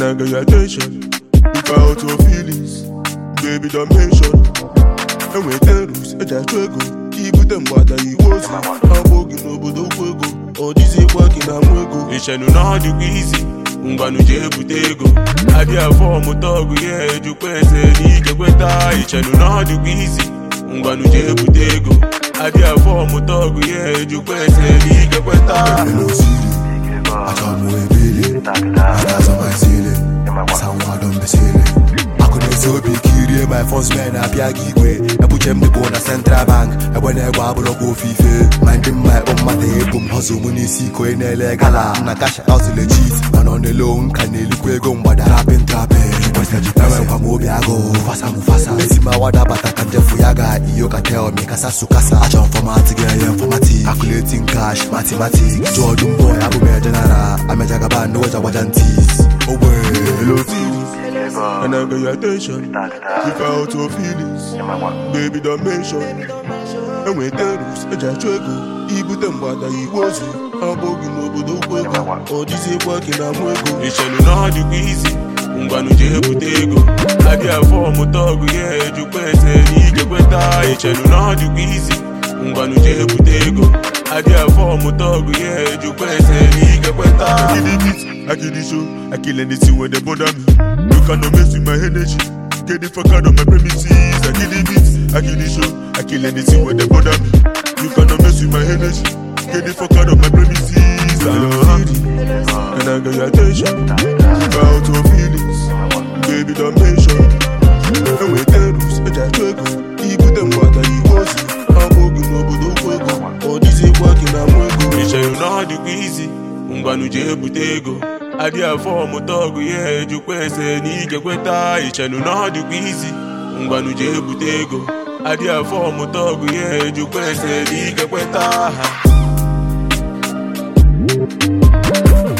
I got your attention. Look out your feelings, baby, don't mention. And when the rules, I just struggle. Keep them what I was. I'm walking over the wiggle. Or this is working, I'm wiggle. It's a no do easy. Nganu je butego. Adia for motogu, yeah, you pense, nige kweta. It's a no do easy. Nganu je butego. Adia for motogu, yeah, you pense, nige kweta. I don't know a billion. That's on my ceiling. Someone don't be silly. I couldn't so be curious. My first man, I be a giveaway. I put them the bonus central bank. I when I wabble go fife. Minding my own mate, boom, hustle, money, see, coin, legala. Nakasha out to the cheese. And on the loan, can you look where go, but trapping. What's the Japan? Come over, I go. Fasa. Let's see my water, but I can't tell Yaga. You can tell me, Kasasukasa. I jump from out together for my tea. Calculating cash, mathematics. Jordan boy, Abu General. I'm a jagaban, no wajantis. Oh, hello, and I got your attention. Look out your feelings, baby, don't mention. And when the rules, I just struggle. He put them what I was. I'm walking over the wiggle. Or this is working, I'm wiggle. It's a no do easy. Nganu je butego. Adia for motogu, yeah, you pense, nige kweta. It's a no do easy. Nganu je butego. Adia for motogu, yeah, you pense, nige kweta. I kill the beat, I kill the show, I kill anything when they bother me. You cannot mess with my energy. Get the fuck out of my premises. I kill the beat, I kill the show, I kill anything when they bother me. You cannot mess with my energy. Get the fuck out of my premises. And I got your attention. Look out your feelings, baby, don't mention. And when the rules, I just struggle. Keep them what I was. I'm walking over the wiggle. Or this is working, I'm wiggle. It's a no do easy. Nganu je butego. Adia for motogu, yeah, you pense, nige kweta. It's a no do easy. Nganu je butego. Adia for motogu, yeah, you pense, nige kweta.